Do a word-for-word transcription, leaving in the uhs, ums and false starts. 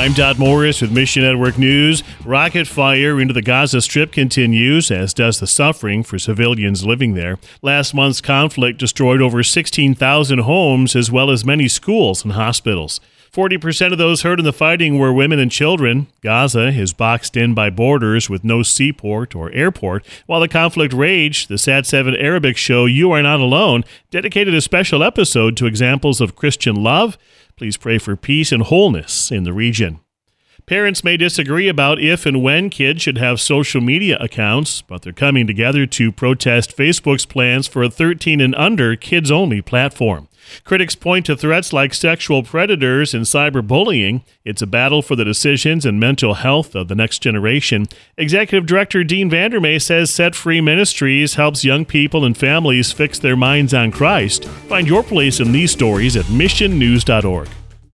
I'm Dot Morris with Mission Network News. Rocket fire into the Gaza Strip continues, as does the suffering for civilians living there. Last month's conflict destroyed over sixteen thousand homes, as well as many schools and hospitals. forty percent of those hurt in the fighting were women and children. Gaza is boxed in by borders with no seaport or airport. While the conflict raged, the Sat seven Arabic show You Are Not Alone dedicated a special episode to examples of Christian love. Please pray for peace and wholeness in the region. Parents may disagree about if and when kids should have social media accounts, but they're coming together to protest Facebook's plans for a thirteen and under kids-only platform. Critics point to threats like sexual predators and cyberbullying. It's a battle for the decisions and mental health of the next generation. Executive Director Dean Vandermeer says Set Free Ministries helps young people and families fix their minds on Christ. Find your place in these stories at mission news dot org.